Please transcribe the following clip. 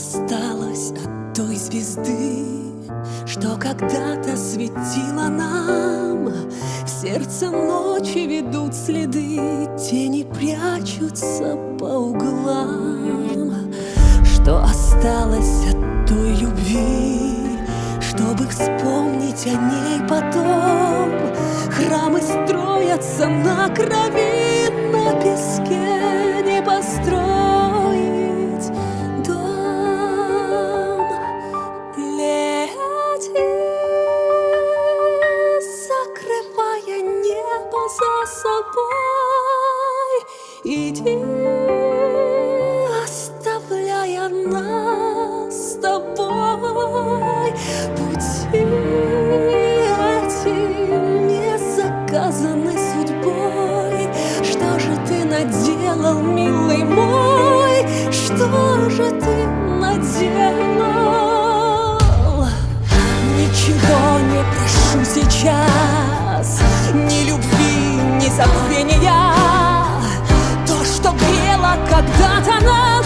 осталось от той звезды, что когда-то светила нам? В сердце ночи ведут следы, тени прячутся по углам. Что осталось от той любви, чтобы вспомнить о ней потом? Храмы строятся на крови, на песке не построить дом. Лети, закрывая небо за собой, иди, оставляя нас с тобой. Пути эти не заказаны судьбой. Что же ты наделал, милый мой? Что же ты наделал? Ничего не прошу сейчас, ни любви, ни забвения. То, что грело когда-то нас,